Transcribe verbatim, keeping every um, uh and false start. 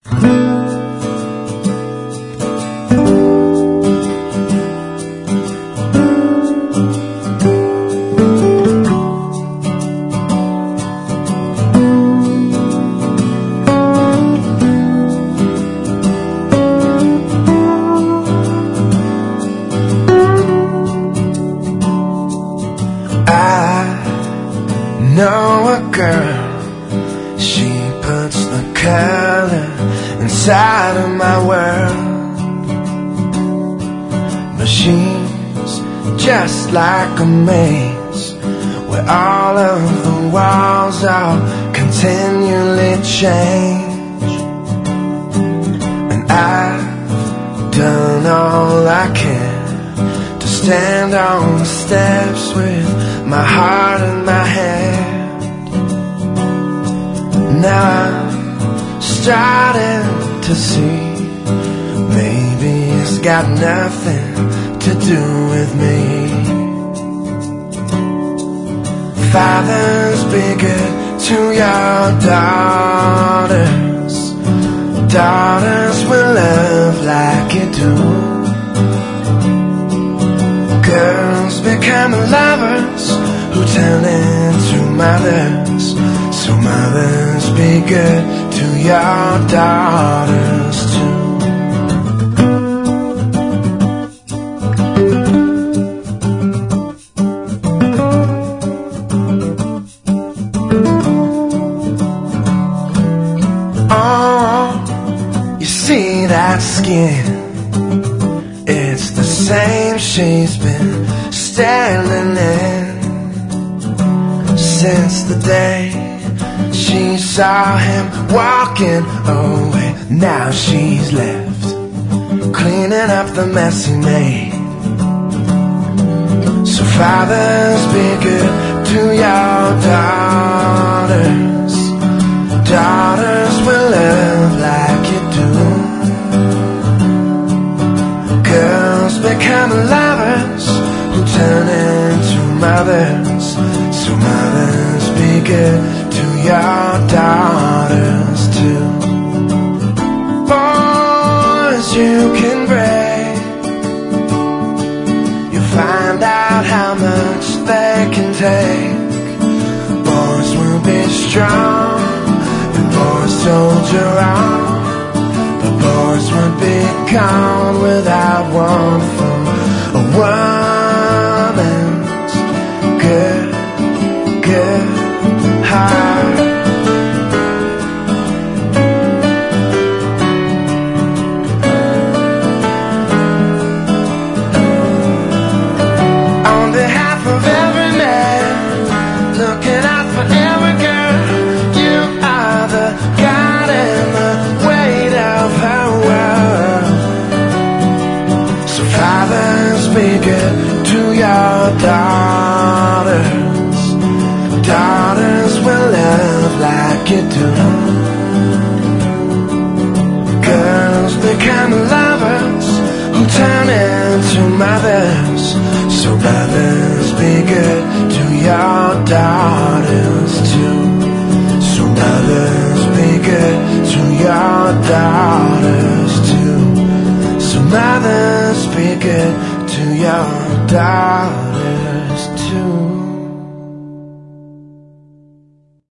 know a girl, she puts the color inside of my world. But she's just like a maze, where all of the walls are continually change. And I've done all I can to stand on the steps with my heart in my hand. Now I'm starting to see, maybe it's got nothing to do with me. Fathers, be good to your daughters. Daughters will love like you do. Girls become lovers who turn into mothers. So mothers, be good to your daughters too. Oh, you see that skin? It's the same she's been standing in since the day she saw him walking away. Now she's left cleaning up the mess he made. So fathers, be good to your daughters. Daughters will love like you do. Girls become lovers who turn into mothers. So mothers, be good to your daughters too. Boys you can break, you find out how much they can take. Boys will be strong, and boys soldier on. But boys would be gone without one from a woman's good, good heart. On behalf of every man, looking out for every girl, you are the God and the weight of her world. So fathers, be good to your daughters. Daughters will love like you do. Girls become lovers who turn into mothers. So mothers, be good to your daughters too. So mothers, be good to your daughters too. So mothers, be good to your daughters.